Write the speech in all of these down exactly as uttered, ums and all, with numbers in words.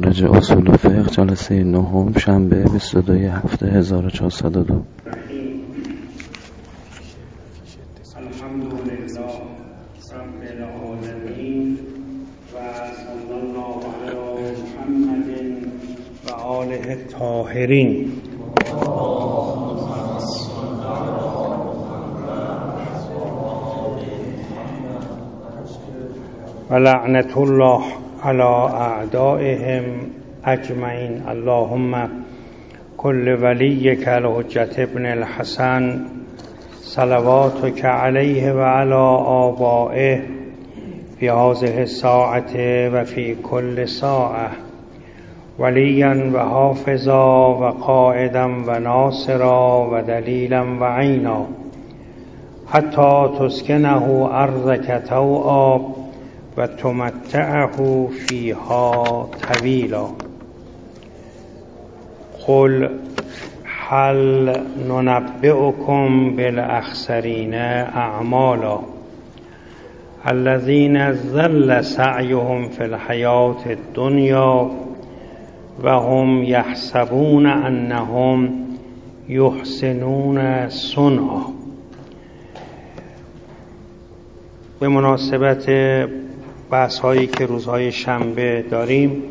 مخارج اصول فقه جلسه نهم شنبه بیست و دو هفته هزار و چهارصد و دو. الحمدلله رب العالمین و صلی الله علی محمد و آله الطاهرین. و لعنت الله علی اعدائهم اجمعین. اللهم کل ولیک الحجة ابن الحسن صلواتک علیه و علی آبائه فی هذه الساعة و فی کل ساعة ولیا و حافظا و قائدا و ناصرا و دلیلا و عینا حتی تسکنه ارضک طوعا و تمتعه فیها طویلا. قل هل ننبئکم بالاخسرین اعمالا الذین ضل سعیهم فی الحیاة الدنیا و هم یحسبون انهم یحسنون صنعا. به مناسبت بحث هایی که روزهای شنبه داریم،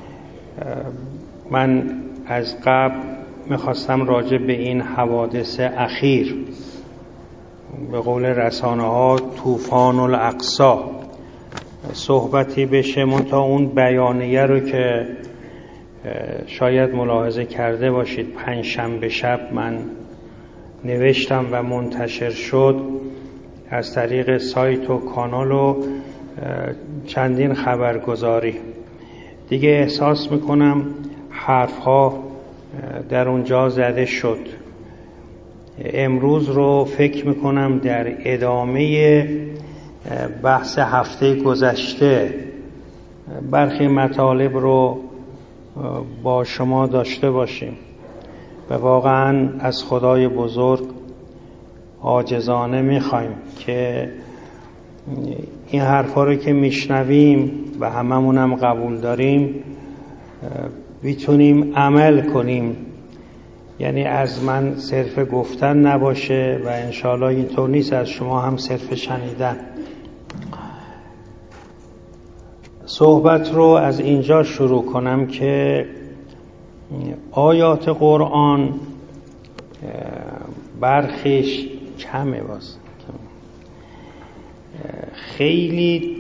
من از قبل میخواستم راجع به این حوادث اخیر، به قول رسانه ها طوفان الاقصی، صحبتی بشه. منتها اون بیانیه رو که شاید ملاحظه کرده باشید پنج شنبه شب من نوشتم و منتشر شد از طریق سایت و کانال و چندین خبرگزاری. دیگه احساس میکنم حرفها در اونجا زده شد. امروز رو فکر میکنم در ادامه بحث هفته گذشته برخی مطالب رو با شما داشته باشیم و واقعا از خدای بزرگ عاجزانه میخوایم که این حرفا رو که میشنویم و هممونم قبول داریم بیتونیم عمل کنیم. یعنی از من صرف گفتن نباشه و انشاءالله اینطور نیست از شما هم صرف شنیدن. صحبت رو از اینجا شروع کنم که آیات قرآن برخیش کمه، باز خیلی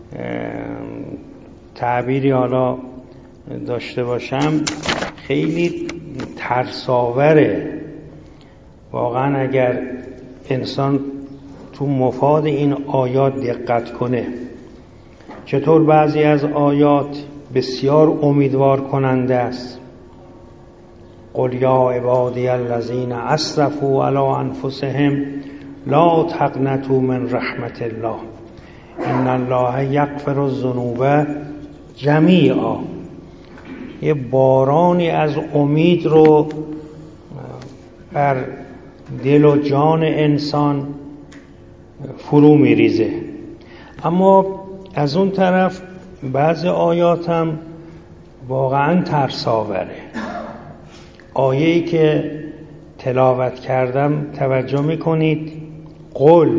تعبیری حالا داشته باشم خیلی ترساوره. واقعا اگر انسان تو مفاد این آیات دقت کنه، چطور بعضی از آیات بسیار امیدوار کننده است. قل یا عبادی الذین اسرفوا علی انفسهم لا تقنطوا من رحمت الله ان الله یغفر الذنوب جمیعا. یه بارانی از امید رو بر دل و جان انسان فرو میریزه. اما از اون طرف بعضی آیات هم واقعا ترساوره. آیه‌ای که تلاوت کردم توجه میکنید. قل،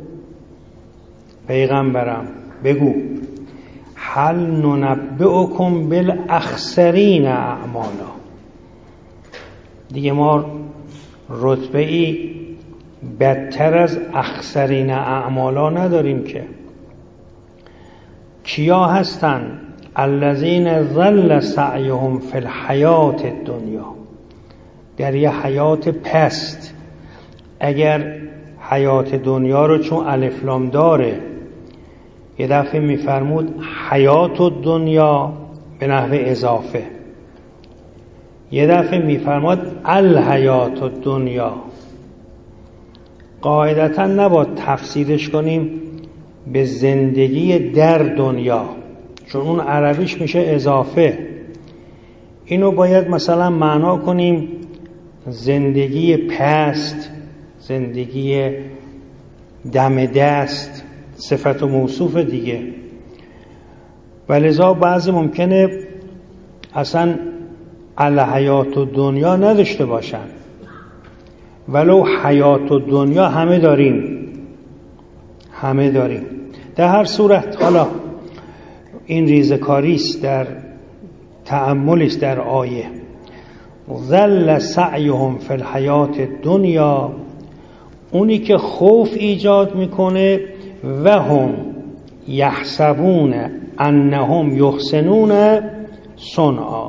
پیغمبرم بگو، هل ننبئکم بالاخسرین اعمالا. دیگه ما رتبه ای بدتر از اخسرین اعمالا نداریم که. کیا هستن؟ الذین ضل سعیهم فی الحیاة الدنیا، در یه حیات پست. اگر حیات دنیا رو چون الف لام داره یه دفعه میفرمود حیات الدنیا به نحو اضافه، یه دفعه میفرمود الحیات الدنیا. قاعدتا نباید تفسیرش کنیم به زندگی در دنیا، چون اون عربیش میشه اضافه. اینو باید مثلا معنا کنیم زندگی پست، زندگی دم دست، صفت و موصوف دیگه. ولذا بعضی ممکنه اصلا الحیات و دنیا نداشته باشن، ولو حیات و دنیا همه داریم، همه داریم. در هر صورت حالا این ریزکاری است در تأملی است در آیه. ظل سعیهم فی الحیات الدنیا، اونی که خوف ایجاد میکنه، و هم یحسبون انهم یحسنون صنعا،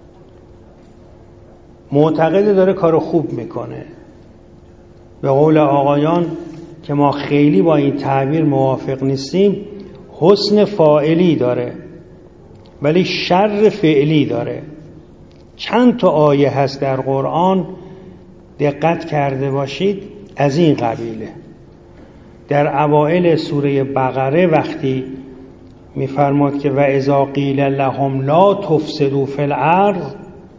معتقد داره کار خوب میکنه. به قول آقایان که ما خیلی با این تعبیر موافق نیستیم، حسن فاعلی داره ولی شر فعلی داره. چند تا آیه هست در قرآن دقت کرده باشید از این قبیله. در اوائل سوره بقره وقتی میفرماد که و اذا قیل لهم لا تفسدوا فی الارض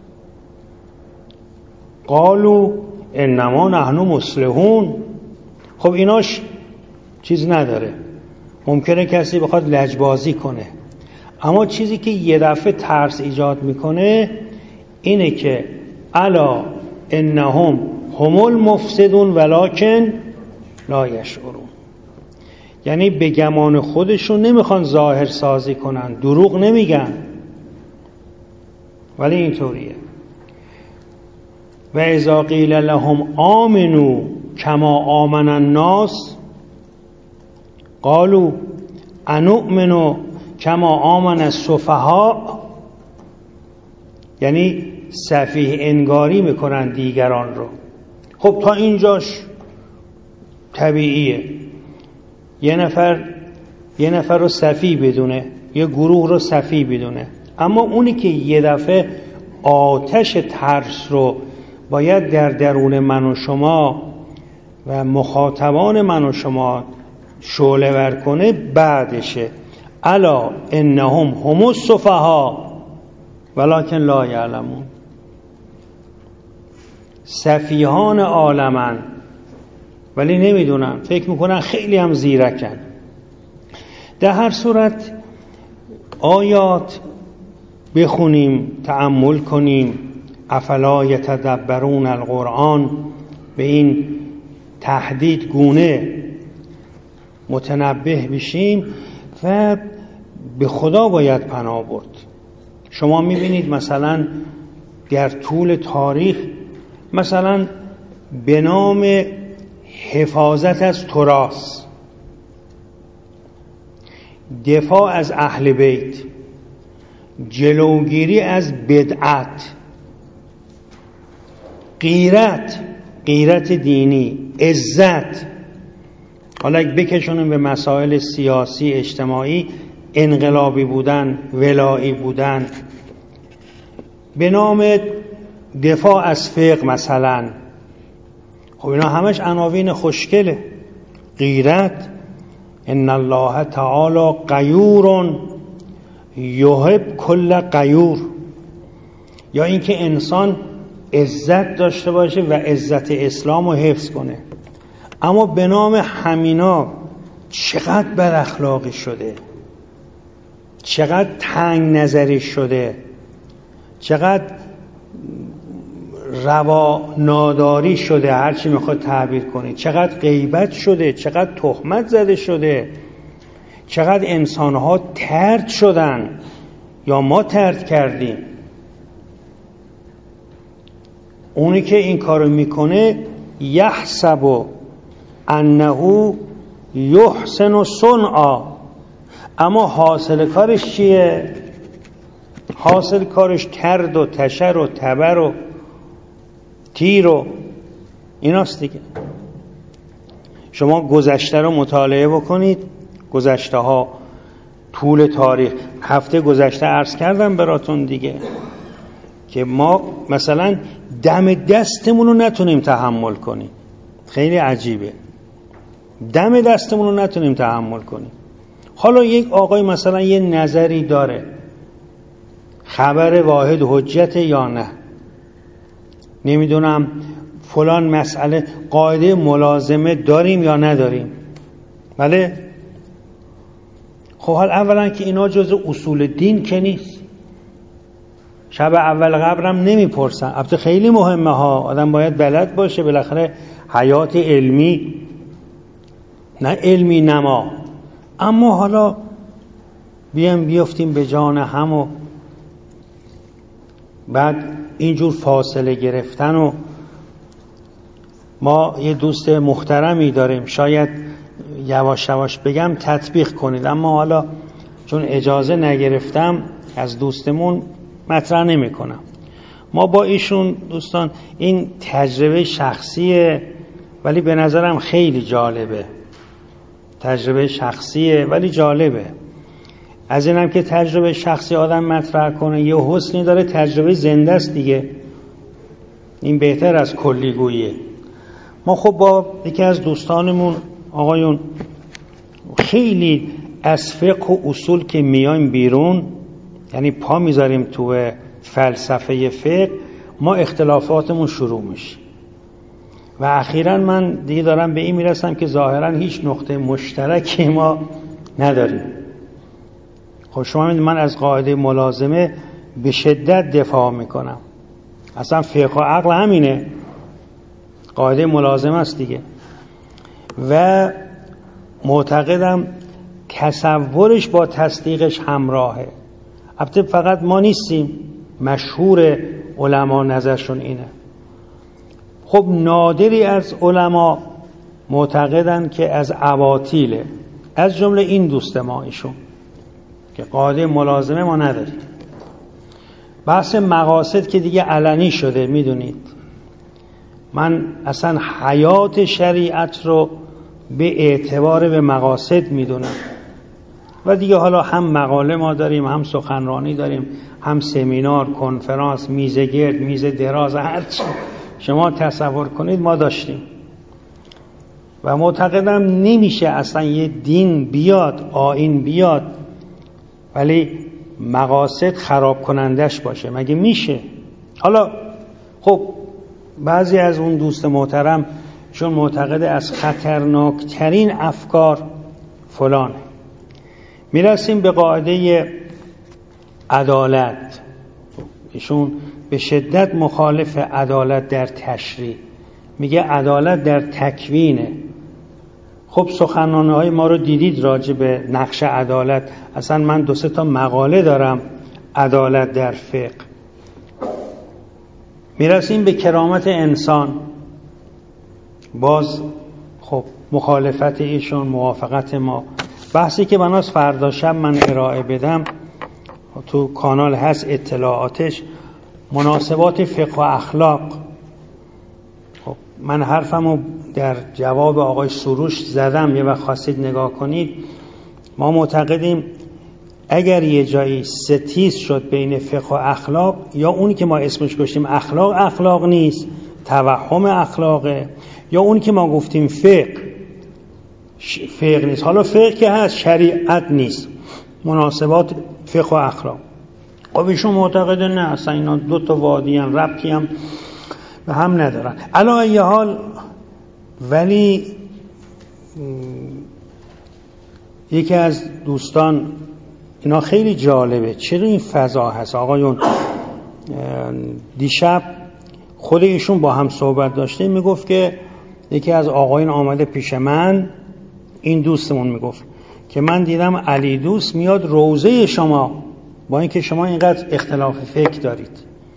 قالوا انما نحن مصلحون، خب ایناش چیز نداره، ممکنه کسی بخواد لجبازی کنه، اما چیزی که یه دفعه ترس ایجاد میکنه اینه که الا انهم هم المفسدون ولکن لا یشعرون. یعنی به گمان خودشون نمیخوان ظاهر سازی کنن، دروغ نمیگن، ولی اینطوریه. و اذا قیل لهم آمنوا کما آمن الناس قالوا انؤمن کما آمن السفهاء، یعنی سفیه انگاری میکنن دیگران رو. خب تا اینجاش طبیعیه، یه نفر یه نفر رو سفیه بدونه، یه گروه رو سفیه بدونه، اما اونی که یه دفعه آتش ترس رو باید در درون من و شما و مخاطبان من و شما شعله ور کنه بعدشه. الا انهم هم السفهاء ولکن لا یعلمون، سفیهان عالمن ولی نمیدونن، فکر میکنن خیلی هم زیرکن. در هر صورت آیات بخونیم، تأمل کنیم، افلا یتدبرون القرآن، به این تهدید گونه متنبه بشیم و به خدا باید پناه برد. شما میبینید مثلا در طول تاریخ مثلا به نام حفاظت از تراث، دفاع از اهل بیت، جلوگیری از بدعت، غیرت، غیرت دینی، عزت، حالا بکشونیم به مسائل سیاسی اجتماعی، انقلابی بودن، ولایی بودن، به نام دفاع از فقه مثلا، خب اینا همش عناوین خوشگله. غیرت، ان الله تعالی غیور یحب کل غیور، یا اینکه انسان عزت داشته باشه و عزت اسلام رو حفظ کنه. اما به نام همینا چقدر بد اخلاقی شده، چقدر تنگ نظری شده، چقدر روا ناداری شده، هرچی میخواد تعبیر کنی، چقدر غیبت شده، چقدر تهمت زده شده، چقدر انسانها طرد شدن یا ما طرد کردیم. اونی که این کارو میکنه یحسب انه یحسن صنعا، اما حاصل کارش چیه؟ حاصل کارش ترد و تشر و تبر و تیر و ایناست دیگه. شما گذشته رو مطالعه بکنید، گذشته ها طول تاریخ، هفته گذشته عرض کردم براتون دیگه که ما مثلا دم دستمون رو نتونیم تحمل کنیم. خیلی عجیبه، دم دستمون رو نتونیم تحمل کنیم. حالا یک آقای مثلا یه نظری داره، خبر واحد حجت یا نه، نمیدونم فلان مسئله قاعده ملازمه داریم یا نداریم، بله. خب حال اولا که اینا جزء اصول دین که نیست، شب اول قبرم نمیپرسن. البته خیلی مهمه ها، آدم باید بلد باشه، بالاخره حیات علمی نه علمی نما. اما حالا بیام بیافتیم به جان هم و بعد اینجور فاصله گرفتن. و ما یه دوست محترمی داریم، شاید یواش یواش بگم تطبیق کنید، اما حالا چون اجازه نگرفتم از دوستمون مطرح نمی کنم. ما با ایشون دوستان این تجربه شخصیه، ولی به نظرم خیلی جالبه. تجربه شخصیه ولی جالبه. از اینم که تجربه شخصی آدم مطرح کنه یه حسنی داره، تجربه زنده است دیگه، این بهتر از کلیگوییه. ما خب با یکی از دوستانمون آقایون خیلی از فقه و اصول که میایم بیرون، یعنی پا میذاریم تو فلسفه فقه، ما اختلافاتمون شروع میشه. و اخیراً من دیگه دارم به این میرسم که ظاهراً هیچ نقطه مشترکی ما نداریم. خب شما میدونید من از قاعده ملازمه به شدت دفاع میکنم. اصلا فقه و عقل همینه، قاعده ملازمه است دیگه. و معتقدم تصورش با تصدیقش همراهه. البته فقط ما نیستیم، مشهور علما نظرشون اینه. خب نادری از علما معتقدن که از اباطیله، از جمله این دوست ما ایشون که قاعده ملازمه ما نداریم. بحث مقاصد که دیگه علنی شده، میدونید من اصلا حیات شریعت رو به اعتبار به مقاصد میدونم. و دیگه حالا هم مقاله ما داریم، هم سخنرانی داریم، هم سمینار، کنفرانس، میزه گرد، میزه دراز، هر چی شما تصور کنید ما داشتیم. و معتقدم نمیشه اصلا یه دین بیاد، آیین بیاد، ولی مقاصد خراب کنندش باشه. مگه میشه؟ حالا خب بعضی از اون دوست محترم چون معتقد از خطرناکترین افکار فلانه. میرسیم به قاعده عدالت. ایشون به شدت مخالف عدالت در تشریع، میگه عدالت در تکوینه. خب سخنرانی های ما رو دیدید راجع به نقش عدالت. اصلا من دو سه تا مقاله دارم عدالت در فقه. میرسیم به کرامت انسان، باز خب مخالفت ایشون، موافقت ما. بحثی که بناس فردا شب من ارائه بدم تو کانال هست، اطلاعاتش، مناسبات فقه و اخلاق. خب من حرفمو در جواب آقای سروش زدم، یه وقت خواستید نگاه کنید. ما معتقدیم اگر یه جایی ستیز شد بین فقه و اخلاق، یا اونی که ما اسمش گذاشتیم اخلاق اخلاق نیست، توهم اخلاقه، یا اونی که ما گفتیم فقه فقه نیست. حالا فقه که هست شریعت نیست، مناسبات فقه و اخلاق. خب ایشون معتقده نه، اصلا اینا دو تا وادی هم ربطی هم به هم ندارن. علی ای حال ولی یکی از دوستان، اینا خیلی جالبه چرا این فضا هست آقایون. دیشب خود ایشون با هم صحبت داشته، میگفت که یکی از آقایون آمده پیش من، این دوستمون میگفت که من دیدم علی دوست میاد روضه شما، با اینکه شما اینقدر اختلاف فکر دارید.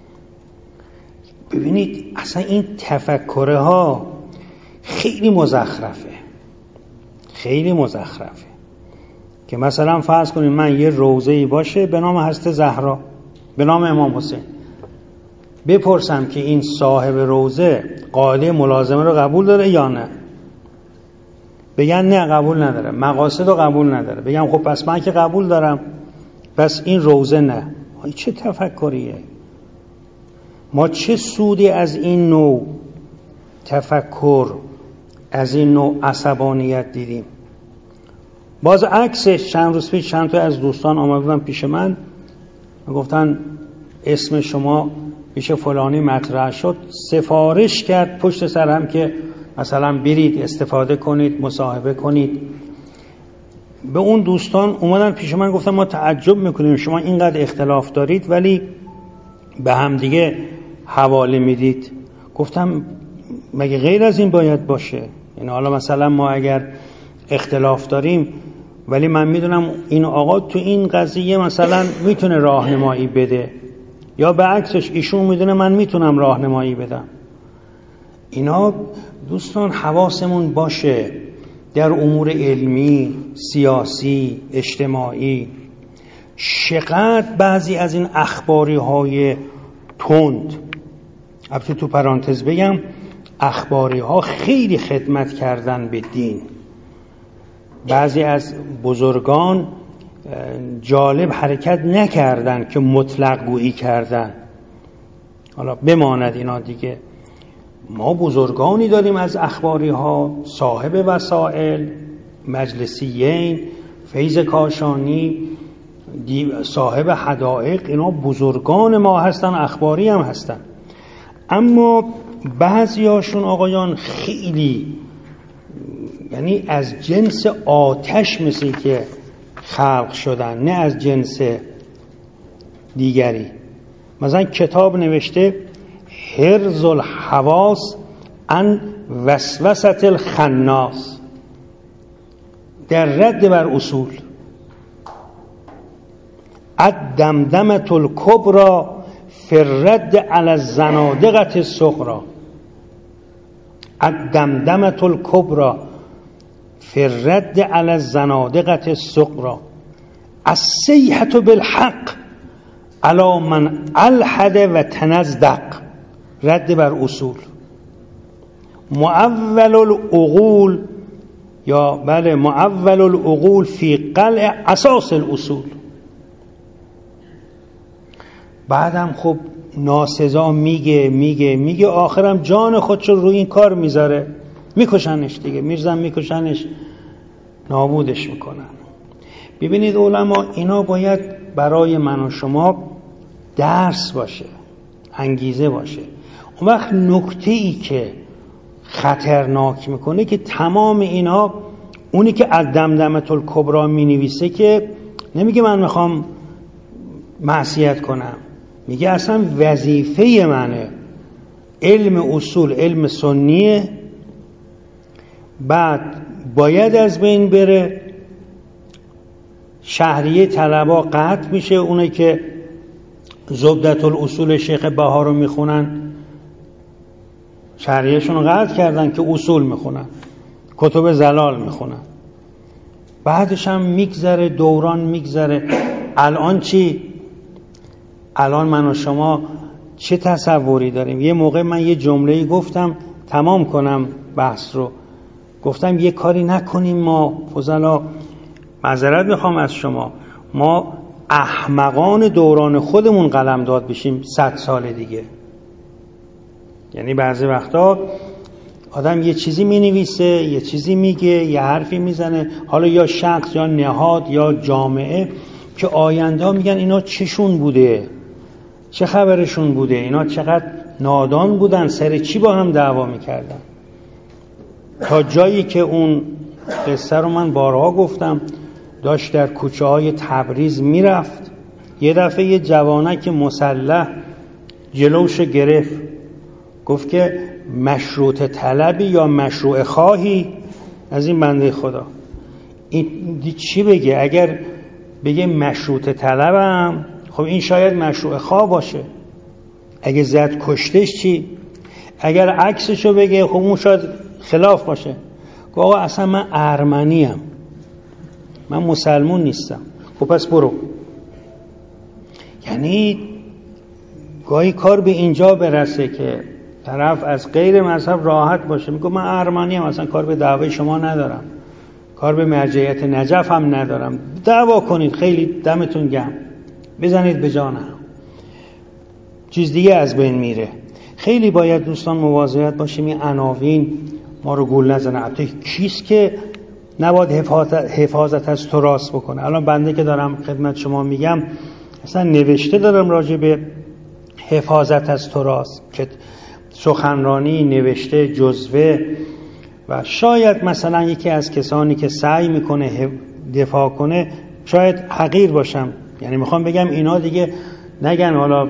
ببینید اصلا این تفکره ها خیلی مزخرفه، خیلی مزخرفه. که مثلا فرض کنید من یه روضه‌ای باشه به نام حضرت زهرا، به نام امام حسین، بپرسم که این صاحب روضه قاعده ملازمه رو قبول داره یا نه، بگن نه قبول نداره، مقاصد رو قبول نداره، بگم خب پس من که قبول دارم، پس این روضه نه. این چه تفکریه؟ ما چه سودی از این نوع تفکر، از این نوع عصبانیت دیدیم؟ باز عکسش چند روز پیش چند تا از دوستان آمدن پیش من، گفتن اسم شما پیش فلانی مطرح شد، سفارش کرد پشت سر هم که مثلا برید استفاده کنید، مصاحبه کنید. به اون دوستان اومدن پیش من گفتن ما تعجب میکنیم شما اینقدر اختلاف دارید ولی به هم دیگه حواله میدید. گفتم مگه غیر از این باید باشه؟ یعنی حالا مثلا ما اگر اختلاف داریم ولی من میدونم این آقا تو این قضیه مثلا میتونه راهنمایی بده، یا به عکسش ایشون میدونه من میتونم راهنمایی بدم. اینا دوستان حواسمون باشه در امور علمی، سیاسی، اجتماعی. چقدر بعضی از این اخباری های تند، البته تو پرانتز بگم اخباری ها خیلی خدمت کردن به دین. بعضی از بزرگان جالب حرکت نکردن که مطلق گویی کردن. حالا بماند اینا دیگه. ما بزرگانی داریم از اخباری ها، صاحب وسائل، مجلسیین، فیض کاشانی، صاحب حدائق، اینا بزرگان ما هستن، اخباری هم هستن. اما بعضی هاشون آقایان خیلی یعنی از جنس آتش مثل که خلق شدن، نه از جنس دیگری. مثلا کتاب نوشته حرز الحواس عن وسوسة الخناس، در رد بر اصول. الدمدمة الکبری فی الرد علی الزنادقة الصغری. الدمدمة الکبری فی الرد علی الزنادقة الصغری. الصیحة بالحق علی من الحد و تنزدق، رد بر اصول. معول العقول، یا بله معول العقول فی قلع اساس الاصول. بعدم خب ناسزا میگه میگه میگه آخرم جان خودشو روی این کار میذاره، میکشنش دیگه، میرزن میکشنش، نابودش میکنن. ببینید علما، اینا باید برای من و شما درس باشه، انگیزه باشه. اون وقت نکته‌ای که خطرناک میکنه که تمام اینا، اونی که از دمدمة الکبری مینویسه که نمیگه من میخوام معصیت کنم، میگه اصلا وظیفه منه، علم اصول علم سنیه، بعد باید از بین بره، شهریه طلبا قطع میشه. اونایی که زبدة الاصول شیخ بها رو میخونن شهریهشون رو قطع کردن که اصول میخونن، کتب زلال میخونن. بعدش هم میگذره، دوران میگذره. الان چی؟ الان من و شما چه تصوری داریم؟ یه موقع من یه جمله‌ای گفتم، تمام کنم بحث رو، گفتم یه کاری نکنیم ما فضلا، معذرت میخوام از شما، ما احمقان دوران خودمون قلمداد بشیم صد سال دیگه. یعنی بعضی وقتا آدم یه چیزی مینویسه، یه چیزی میگه، یه حرفی میزنه، حالا یا شخص یا نهاد یا جامعه، که آینده ها میگن اینا چشون بوده، چه خبرشون بوده، اینا چقدر نادان بودن، سر چی با هم دعوا میکردن. تا جایی که اون قصه رو من بارها گفتم، داشت در کوچه های تبریز میرفت، یه دفعه یه جوانک مسلح جلوش گرفت، گفت که مشروط طلبی یا مشروع خواهی از این بنده خدا. این چی بگه؟ اگر بگه مشروط طلبم، خب این شاید مشروع خواه باشه. اگه زد کشتش چی؟ اگر عکسشو بگه، خب اون شاید خلاف باشه. گفت آقا اصلا من ارمنیم، من مسلمون نیستم. خب پس برو. یعنی گاهی کار به اینجا برسه که طرف از غیر مذهب راحت باشه، میگه من ارمنیم، اصلا کار به دعوای شما ندارم، کار به مرجعیت نجف هم ندارم، دعوا کنید، خیلی دمتون گرم، بزنید به جانم، چیز دیگه از بین میره. خیلی باید دوستان مواظبت باشیم این عناوین ما رو گول نزنه. البته کیست که نباید حفاظت, حفاظت از تراث بکنه؟ الان بنده که دارم خدمت شما میگم، اصلا نوشته دارم راجع به حفاظت از تراث، که سخنرانی، نوشته، جزوه، و شاید مثلا یکی از کسانی که سعی میکنه دفاع کنه شاید حقیر باشم. یعنی میخوام بگم اینا دیگه نگن حالا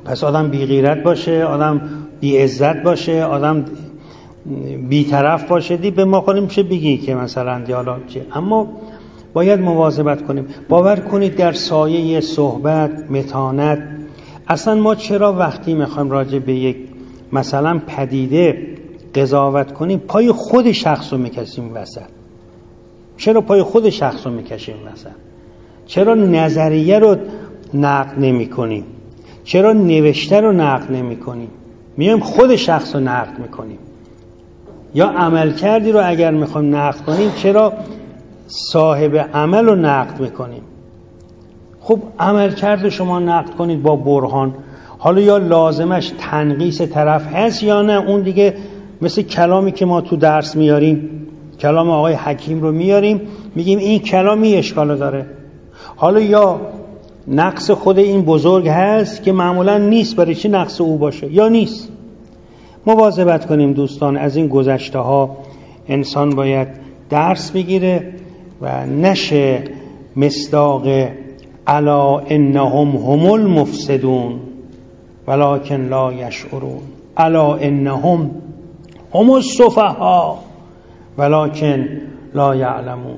پس آدم بی غیرت باشه، آدم بی عزت باشه، آدم بی طرف باشه، دی به ما خودیم میشه بگی که مثلا دیالا چه. اما باید مواظبت کنیم. باور کنید در سایه صحبت، متانت، اصلا ما چرا وقتی میخوایم راجع به یک مثلا پدیده قضاوت کنیم پای خود شخص رو میکشیم وسط؟ چرا پای خود شخص رو میکشیم وسط؟ چرا نظریه رو نقد نمی کنیم؟ چرا نوشته رو نقد نمی کنیم؟ میایم خود شخص رو نقد میکنیم. یا عمل کردی رو اگر میخوایم نقد کنیم چرا صاحب عمل رو نقد میکنیم؟ خب عمل کرده شما نقد کنید با برهان، حالا یا لازمش تنقیص طرف هست یا نه، اون دیگه مثل کلامی که ما تو درس میاریم، کلام آقای حکیم رو میاریم میگیم این کلامی اشکال داره، حالا یا نقص خود این بزرگ هست که معمولا نیست، برای چی نقص او باشه یا نیست. مواظبت کنیم دوستان، از این گذشته ها انسان باید درس بگیره و نشه مصداق الا انهم هم المفسدون ولکن لا یشعرون، الا انهم هم السفهاء ولکن لا یعلمون،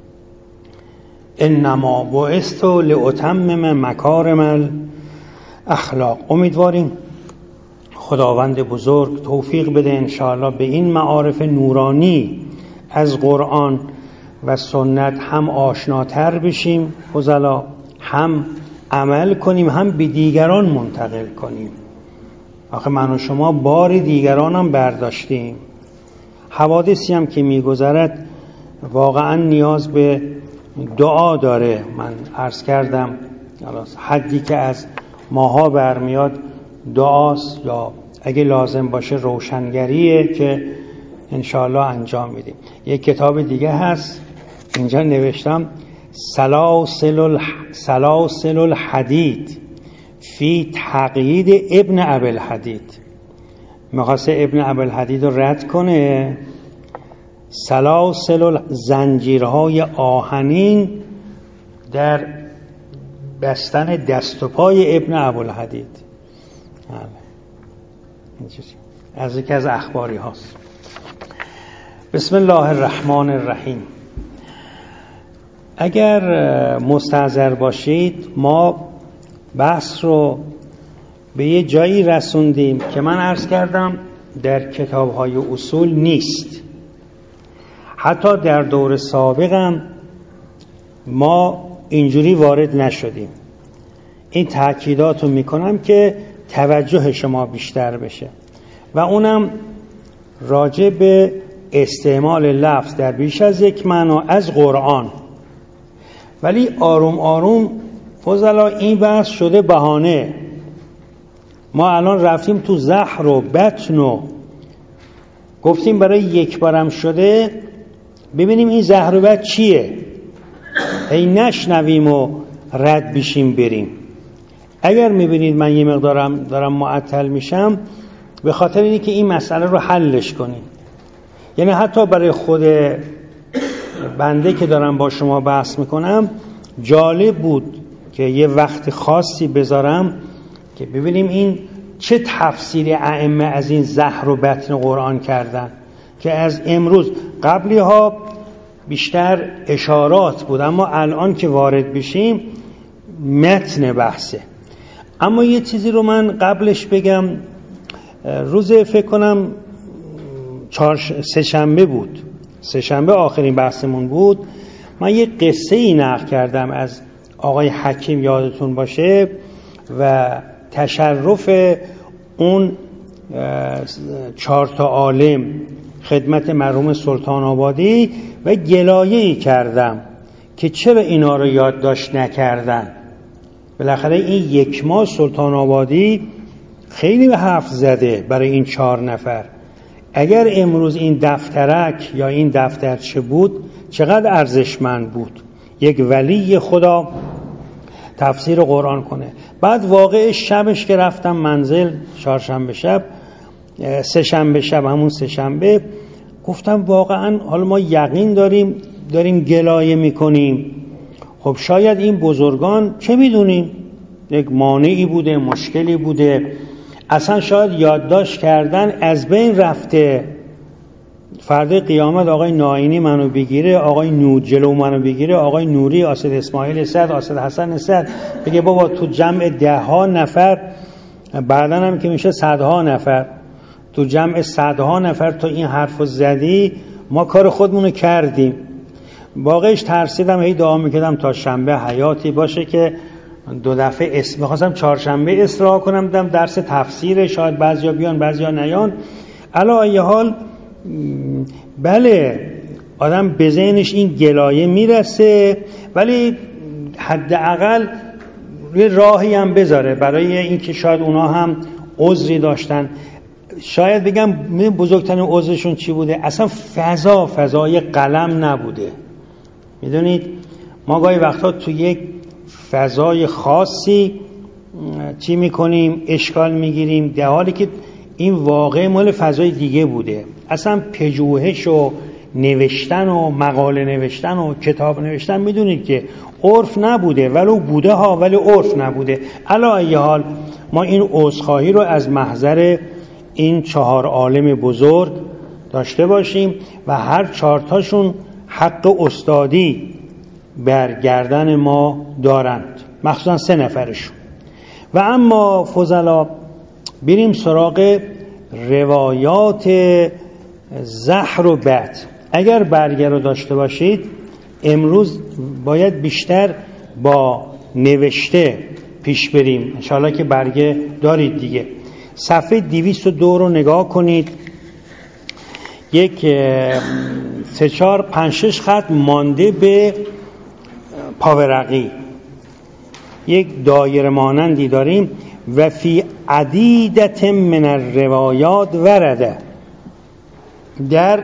انما بعثت لاتمم مکارم الاخلاق. امیدواریم خداوند بزرگ توفیق بده انشاءالله به این معارف نورانی از قرآن و سنت هم آشناتر بشیم فضلا، هم عمل کنیم، هم به دیگران منتقل کنیم. آخه من و شما بار دیگران هم برداشتیم. حوادثی هم که میگذرد واقعا نیاز به دعا داره. من عرض کردم حدی که از ماها برمیاد دعاست، یا اگه لازم باشه روشنگریه که انشاءالله انجام میدیم. یک کتاب دیگه هست اینجا نوشتم سلاسل, الح... سلاسل الحدید فی تقیید ابن ابوالحدید. میخواسته ابن ابوالحدید رو رد کنه، سلاسل زنجیرهای آهنین در بستن دست و پای ابن ابوالحدید. از یکی از اخباری هاست. بسم الله الرحمن الرحیم. اگر مستحضر باشید ما بحث رو به یه جایی رسوندیم که من عرض کردم در کتاب‌های اصول نیست. حتی در دور سابقم ما اینجوری وارد نشدیم. این تأکیدات رو میکنم که توجه شما بیشتر بشه و اونم راجع به استعمال لفظ در بیش از یک معنا از قرآن. ولی آروم آروم فضلا این بحث شده بهانه. ما الان رفتیم تو زهر و بطن و گفتیم برای یک بارم شده ببینیم این زهر و بطن چیه، ای نشنویم و رد بشیم بریم. اگر میبینید من یه مقدارم دارم معطل میشم به خاطر اینه که این مسئله رو حلش کنیم. یعنی حتی برای خود بنده که دارم با شما بحث میکنم جالب بود که یه وقت خاصی بذارم که ببینیم این چه تفسیر ائمه از این زهر و بطن قرآن کردن که از امروز قبلی ها بیشتر اشارات بود، اما الان که وارد بشیم متن بحثه. اما یه چیزی رو من قبلش بگم. روز فکر کنم چهار سه شنبه بود، سه شنبه آخرین بحثمون بود. من یه قصه ای نقل کردم از آقای حکیم یادتون باشه و تشرف اون چهار تا عالم خدمت مرحوم سلطان آبادی و گلایه‌ای کردم که چرا اینا رو یادداشت نکردن. بالاخره این یک ماه سلطان آبادی خیلی به حرف زده برای این چهار نفر. اگر امروز این دفترک یا این دفترچه بود چقدر ارزشمند بود یک ولی خدا تفسیر قرآن کنه. بعد واقع شبش که رفتم منزل چهارشنبه شب سه شنبه شب همون سه شنبه گفتم واقعا حالا ما یقین داریم داریم گلایه میکنیم، خب شاید این بزرگان چه میدونیم یک مانعی بوده، مشکلی بوده، اصلا شاید یادداشت کردن از بین رفته. فردا قیامت آقای ناینی منو بگیره، آقای نور جلو منو بگیره، آقای نوری، آسد اسماعیل صد، آسد حسن صد، بگه بابا تو جمع ده ها نفر، بعدا هم که میشه صدها نفر، تو جمع صدها نفر تو این حرفو زدی، ما کار خودمونو کردیم. واقعش ترسیدم، هی دعا میکردم تا شنبه حیاتی باشه که دو دفعه اسم می‌خواستم چهارشنبه اصلاح کنم، دم درس تفسیر، شاید بعضیا بیان بعضیا نیان. علی ای حال بله آدم به ذهنش این گلایه میرسه، ولی حداقل راهی هم بذاره برای اینکه شاید اونا هم عذری داشتن. شاید بگم بزرگترین عذرشون چی بوده؟ اصلا فضا فضای قلم نبوده. میدونید ما گاهی وقتا تو یک فضای خاصی چی میکنیم؟ اشکال میگیریم، در حالی که این واقع مال فضای دیگه بوده. اصلا پژوهش و نوشتن و مقاله نوشتن و کتاب نوشتن میدونید که عرف نبوده، ولو بوده ها ولی عرف نبوده. علی ای حال ما این عذرخواهی رو از محضر این چهار عالم بزرگ داشته باشیم و هر چهارتاشون حق استادی بر گردن ما دارند، مخصوصا سه نفرشون. و اما فضلا بریم سراغ روایات زهر و بد. اگر برگه رو داشته باشید امروز باید بیشتر با نوشته پیش بریم، انشاءالله که برگه دارید دیگه. صفحه دویست و دو رو نگاه کنید، یک سه چار پنج شش خط مانده به پاورقی، یک دایره مانندی داریم. و فی عدیدت من الروایات ورده، در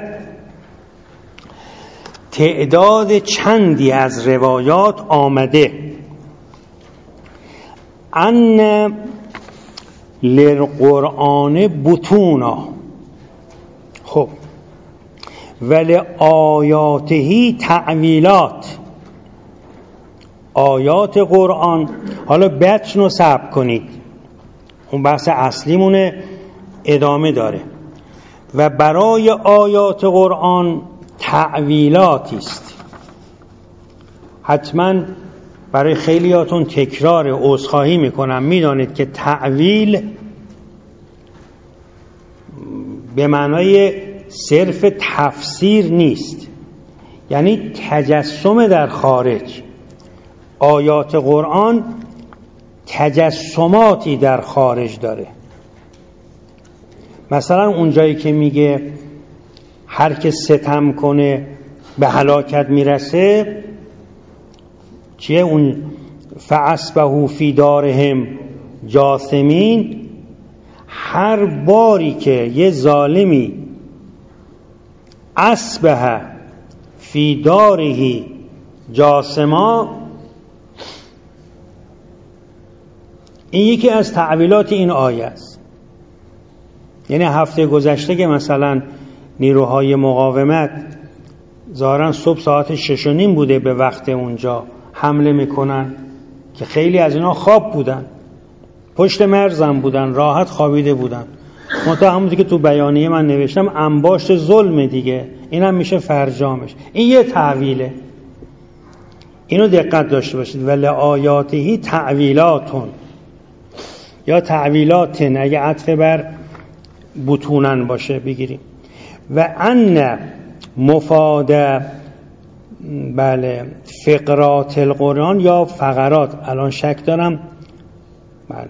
تعداد چندی از روایات آمده، ان للقرآن بطونا، خب ولی آیاته تعویلات، آیات قرآن. حالا بچن رو صبر کنید، اون بحث اصلیمونه ادامه داره. و برای آیات قرآن تعویلاتی است. حتما برای خیلیاتون تکرار عذرخواهی میکنم، میدانید که تعویل به معنای صرف تفسیر نیست، یعنی تجسم در خارج. آیات قرآن تجسماتی در خارج داره. مثلا اونجایی که میگه هر که ستم کنه به هلاکت میرسه، چیه اون؟ فاصبحوا فی دارهم جاثمین. هر باری که یه ظالمی اصبح فی داره جاثما، این یکی از تعویلات این آیه است. یعنی هفته گذشته که مثلا نیروهای مقاومت ظاهرا صبح ساعت شش و نیم بوده به وقت اونجا حمله میکنن، که خیلی از اینا خواب بودن، پشت مرزم بودن، راحت خوابیده بودن. منتها همونی که تو بیانیه من نوشتم انباشت ظلم دیگه، اینم میشه فرجامش. این یه تعویله، اینو دقت داشته باشید. ولی آیاته تعویلاتون یا تعویلاتن، اگه عطف بر بطونن باشه بگیریم. و ان مفاد بله فقرات القرآن یا فقرات، الان شک دارم، بله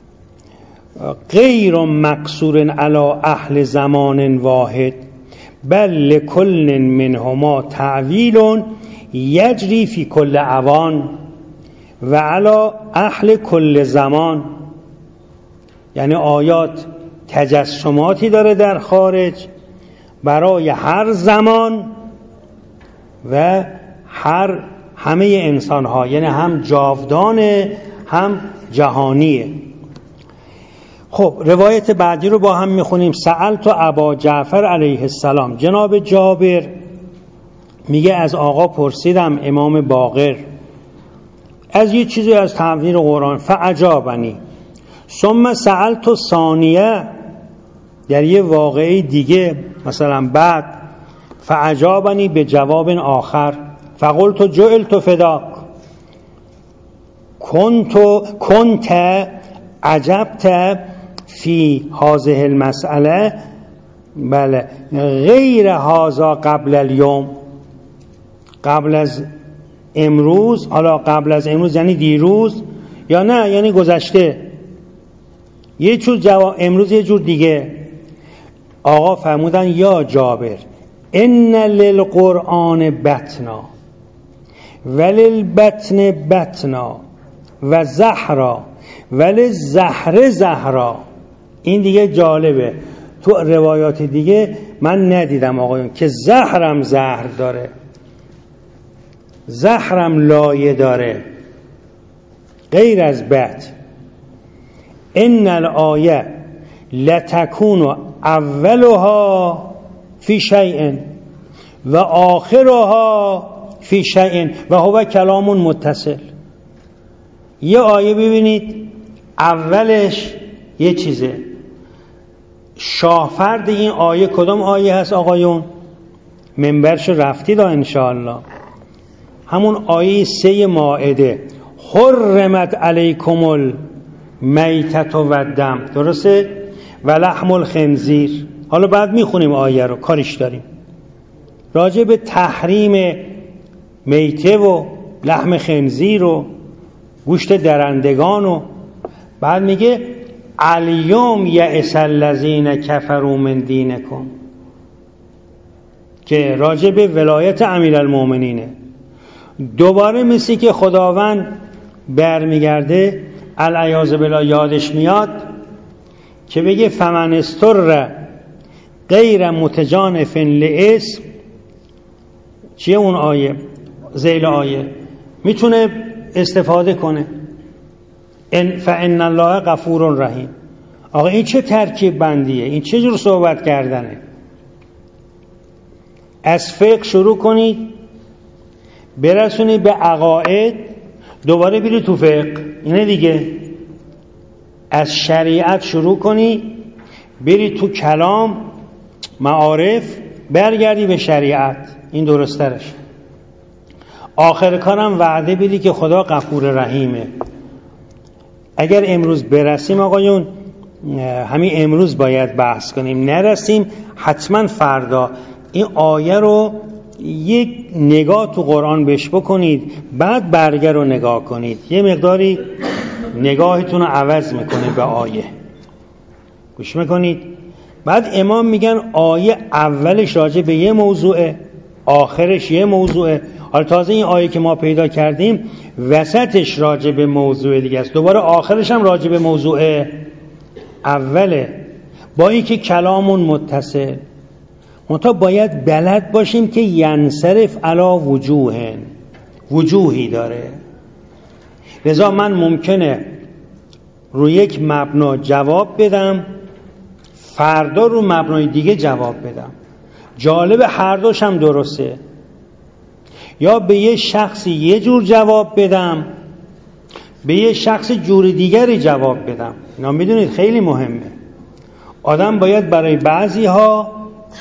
غیر مقصور علی اهل زمان واحد بل لکل منهما تعویل یجری فی کل اوان و علی اهل کل زمان. یعنی آیات تجسماتی داره در خارج برای هر زمان و هر همه انسان ها، یعنی هم جاودانه هم جهانیه. خب روایت بعدی رو با هم میخونیم. سألت ابا جعفر علیه السلام، جناب جابر میگه از آقا پرسیدم، امام باقر از یه چیزی از تنویر قرآن. فعجابنی ثم سألت ثانیه، در یه واقعی دیگه مثلا بعد فعجابنی به جواب آخر فقلت جعلت فداک کنت کنت عجبت فی هذه المسئله بله غیر هذا قبل اليوم، قبل از امروز. حالا قبل از امروز یعنی دیروز یا نه یعنی گذشته، یه جور جواب امروز یه جور دیگه. آقا فرمودن یا جابر ان للقرآن بطنا وللبطن بطنا و زهرا وللزهر زهرا. این دیگه جالبه، تو روایات دیگه من ندیدم آقایون که زهرم زهر داره، زهرم لایه داره غیر از بط. ان الآیه لتکون اولها فی شیء و آخرها فی شیء و هو کلام متصل. یه آیه ببینید اولش یه چیزه، شاهفرد این آیه کدام آیه هست آقایون؟ منبرش رفتید انشاءالله، همون آیه سه مائده، حرمت علیکم المیتة و الدم، درسته؟ و لحم الخنزیر. حالا بعد میخونیم آیه رو، کارش داریم، راجع به تحریم میته و لحم خنزیر و گوشت درندگان و بعد میگه الیوم یئس الذین کفروا من دینکم، که راجع به ولایت امیرالمومنینه. دوباره مثل که خداوند برمیگرده العیاذ بالله یادش میاد که بگه فمن استر غیر متجانف لاسم، چیه اون آیه؟ ذیل آیه میتونه استفاده کنه، ان فان الله غفور رحیم. آقا این چه ترکیب بندیه؟ این چه جور صحبت کردنه؟ از فقه شروع کنید برسونید به عقاید، دوباره برید تو فقه، اینه دیگه. از شریعت شروع کنی برید تو کلام معارف، برگردی به شریعت، این درسترش. آخر کارم وعده بدی که خدا غفور رحیمه. اگر امروز برسیم آقایون، همین امروز باید بحث کنیم، نرسیم حتما فردا این آیه رو یک نگاه تو قرآن بهش بکنید، بعد برگر رو نگاه کنید، یه مقداری نگاهتون رو عوض میکنه به آیه. گوش میکنید؟ بعد امام میگن آیه اولش راجع به یه موضوعه، آخرش یه موضوعه. حالا تازه این آیه که ما پیدا کردیم وسطش راجع به موضوع دیگه است، دوباره آخرش هم راجع به موضوع اوله، با اینکه کلامون متصل. منتها باید بلد باشیم که ینصرف علی وجوه، وجوهی داره. لذا من ممکنه روی یک مبنا جواب بدم، فردا رو مبنای دیگه جواب بدم. جالب هر دوش هم درسته. یا به یه شخصی یه جور جواب بدم، به یه شخص جور دیگری جواب بدم. اینا میدونید خیلی مهمه. آدم باید برای بعضی ها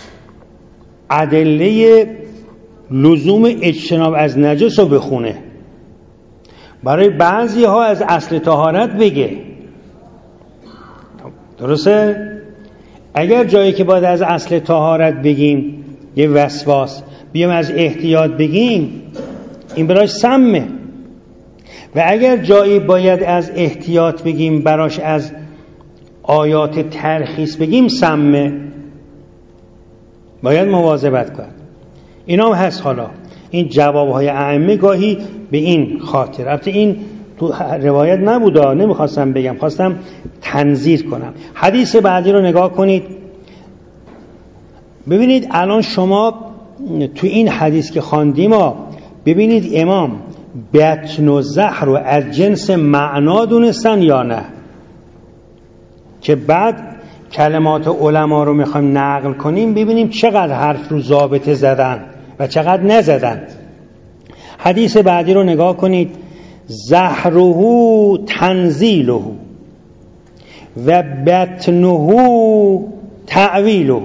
ادله لزوم اجتناب از نجس رو بخونه، برای بعضی ها از اصل طهارت بگه. درسته؟ اگر جایی که باید از اصل طهارت بگیم یه وسواس، بیام از احتیاط بگیم، این براش سمه. و اگر جایی باید از احتیاط بگیم براش از آیات ترخیص بگیم سمه. باید مواظبت کنیم. اینا هم هست. حالا این جوابهای ائمه گاهی به این خاطر، البته این تو روایت نبوده، نمیخواستم بگم، خواستم تنظیر کنم. حدیث بعدی رو نگاه کنید. ببینید الان شما تو این حدیث که خواندیم ببینید امام بطن و زهر رو از جنس معنا دونستن یا نه، که بعد کلمات علما رو میخوایم نقل کنیم ببینیم چقدر حرف رو ضابطه زدن و چقدر نزدن. حدیث بعدی رو نگاه کنید. زهره تنزیله و بطنه تعویله.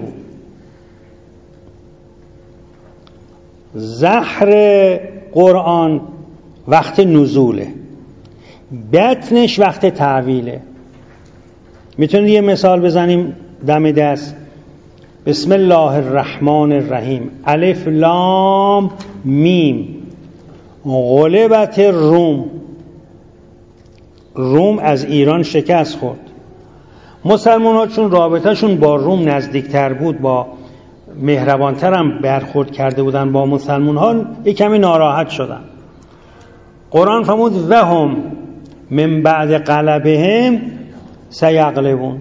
زهر قرآن وقت نزوله، بطنش وقت تعویله. میتونید یه مثال بزنیم دم دست؟ بسم الله الرحمن الرحیم، الف لام میم، غلبت روم. روم از ایران شکست خورد. مسلمان ها چون رابطهشون با روم نزدیکتر بود، با مهربانتر هم برخورد کرده بودن با مسلمان ها، یک کمی ناراحت شدن. قرآن فرمود و هم من بعد غلبهم سیغلبون.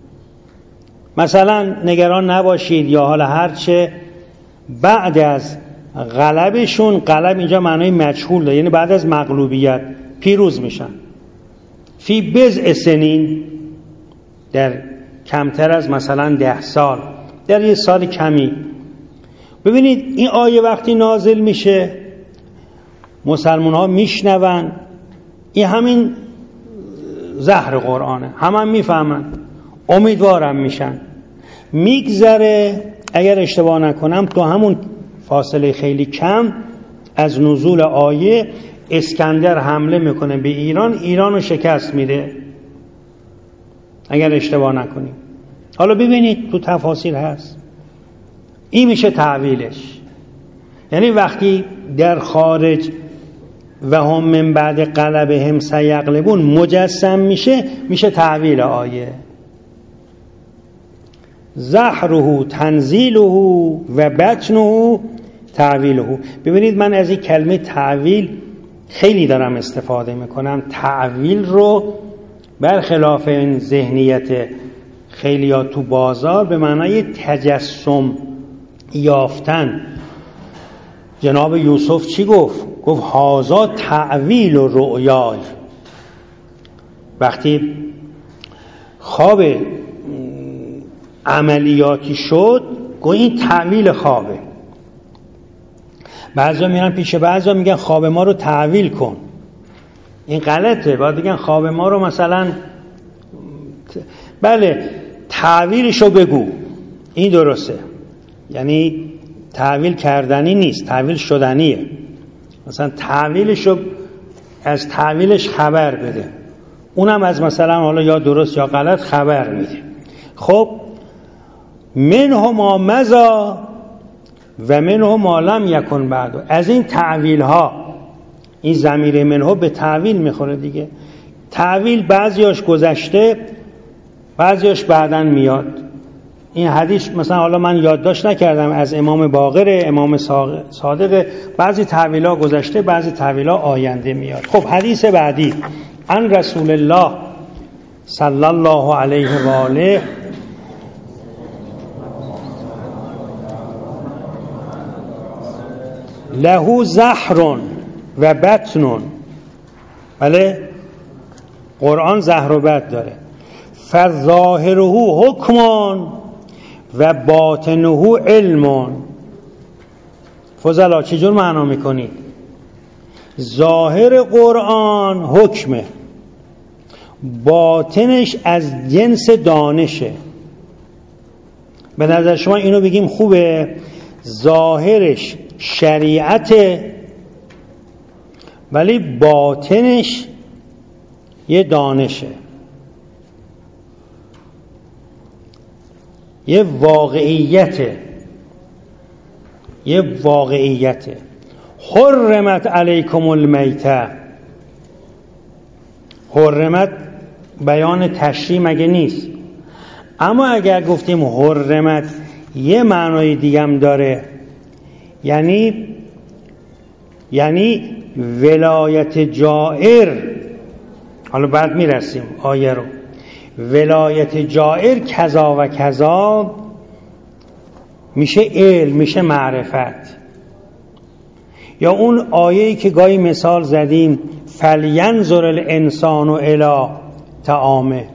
مثلا نگران نباشید یا حالا هرچه بعد از غلبشون، غلب اینجا معنای مجهول داره، یعنی بعد از مغلوبیت پیروز میشن. فی بضع سنین، در کمتر از مثلا ده سال، در یه سال کمی. ببینید این آیه وقتی نازل میشه مسلمان ها میشنون، این همین زهر قرآنه، همه هم میفهمن، امیدوارم میشن. میگذره، اگر اشتباه نکنم تو همون فاصله خیلی کم از نزول آیه اسکندر حمله میکنه به ایران، ایران رو شکست میده اگر اشتباه نکنیم. حالا ببینید تو تفاسیر هست، این میشه تعویلش. یعنی وقتی در خارج و هم من بعد غلبهم سیغلبون مجسم میشه، میشه تعویل آیه. زهره تنزیله و بطنه تعویله. ببینید من از این کلمه تعویل خیلی دارم استفاده میکنم. تعویل رو برخلاف این ذهنیت خیلی ها تو بازار به معنای تجسم یافتن. جناب یوسف چی گفت؟ گفت هازا تعویل و رؤیای. وقتی خواب عملیاتی شد گفت این تعویل خوابه. بعضا میرن پیش بعضا میگن خواب ما رو تعویل کن. این غلطه، باید بگن خواب ما رو مثلا بله تعویلشو بگو، این درسته. یعنی تعویل کردنی نیست، تعویل شدنیه. مثلا تعویلشو از تعویلش خبر بده، اونم از مثلا حالا یا درست یا غلط خبر میده. خب منه ما مزا و منه ما لم یکن بعد. از این تعویل ها، این ضمیر منه به تعویل میخوره دیگه. تعویل بعضیاش گذشته، بعضیاش بعدن میاد. این حدیث مثلا حالا من یادداشت نکردم، از امام باقر، امام صادق، بعضی تعویل ها گذشته، بعضی تعویل ها آینده میاد. خب حدیث بعدی، عن رسول الله صلی الله علیه و آله له زهر و بطن. بله قرآن زهر و بطن داره. فظاهره حکم و باطنه علم. فضلا چجور معنا میکنید؟ ظاهر قرآن حکمه، باطنش از جنس دانشه. به نظر شما اینو بگیم خوبه؟ ظاهرش شریعته ولی باطنش یه دانشه، یه واقعیته، یه واقعیته. حرمت علیکم المیته. حرمت بیان تشریع مگه نیست؟ اما اگر گفتیم حرمت یه معنای دیگم داره، یعنی یعنی ولایت جائر. حالا بعد میرسیم آیه رو. ولایت جائر کذا و کذا میشه علم، میشه معرفت. یا اون آیه‌ای که گاهی مثال زدیم، فلینظر الانسان الی طعامه.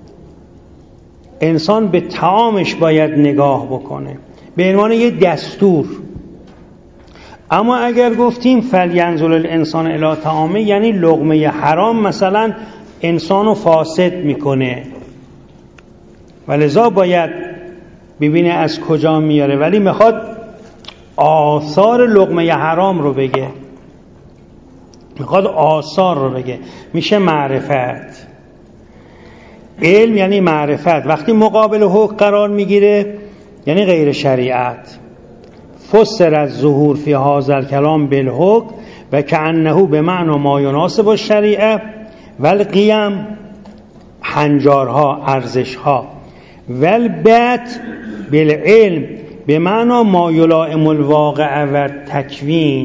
انسان به طعامش باید نگاه بکنه به عنوان یه دستور. اما اگر گفتیم فلینظر الانسان الی طعامه، یعنی لقمه حرام مثلا انسانو فاسد میکنه و لذا باید ببینه از کجا میاره، ولی میخواد آثار لقمه حرام رو بگه، میخواد آثار رو بگه، میشه معرفت. علم یعنی معرفت. وقتی مقابل حکم قرار میگیره یعنی غیر شریعت. فسر از ظهور فی هذا الکلام بالحکم و کأنه به معنی ما یناسب الشریعه والقیم، هنجارها، ارزشها، والبت بالعلم به معنی ما یلائم الواقع و تکوین.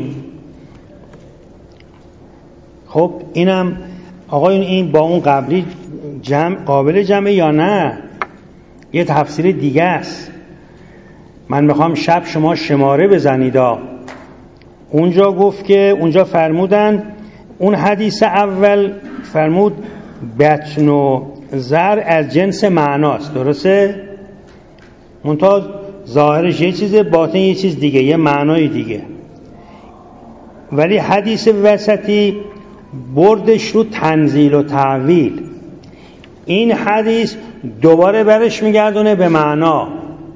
خب اینم آقایون این با اون قبلی جمع قابل جمعه یا نه؟ یه تفسیر دیگه است. من میخوام شب شما شماره بزنیدا. اونجا گفت که اونجا فرمودن اون حدیث اول فرمود بطن و زر از جنس معناست، درسته؟ منتها ظاهرش یه چیزه، باطن یه چیز دیگه، یه معنای دیگه. ولی حدیث وسطی بردش رو تنزیل و تعویل. این حدیث دوباره برش میگردونه به معنا،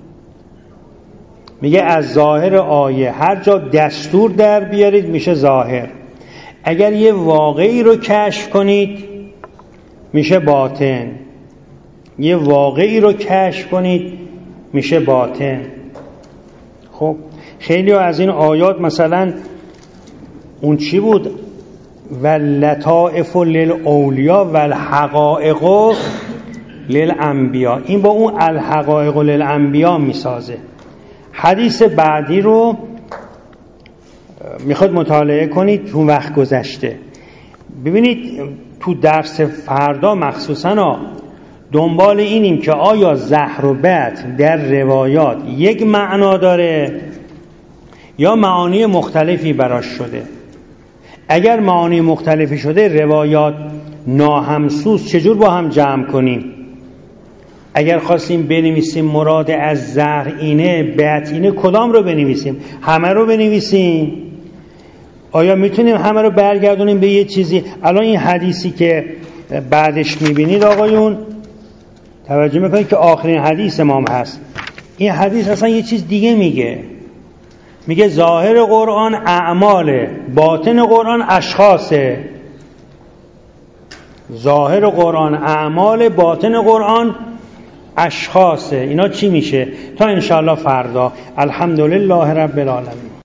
میگه از ظاهر آیه هر جا دستور در بیارید میشه ظاهر، اگر یه واقعی رو کشف کنید میشه باطن، یه واقعی رو کشف کنید میشه باطن. خب خیلی از این آیات مثلا اون چی بود؟ واللطائف للاولیا والحقائق للانبیا، این با اون الحقائق للانبیا میسازه. حدیث بعدی رو میخواد مطالعه کنید تو وقت گذشته. ببینید تو درس فردا مخصوصا دنبال اینیم که آیا زهر و بط در روایات یک معنا داره یا معانی مختلفی براش شده. اگر معانی مختلفی شده روایات ناهمسوس چجور با هم جمع کنیم؟ اگر خواستیم بنویسیم مراد از زهر اینه بط اینه، کدام رو بنویسیم؟ همه رو بنویسیم؟ آیا میتونیم همه رو برگردونیم به یه چیزی؟ الان این حدیثی که بعدش میبینید آقایون توجه میکنید که آخرین حدیث امام هست. این حدیث اصلا یه چیز دیگه میگه. میگه ظاهر قرآن اعماله، باطن قرآن اشخاصه. ظاهر قرآن اعمال، باطن قرآن اشخاصه. اینا چی میشه؟ تا انشاءالله فردا. الحمدلله رب العالمین.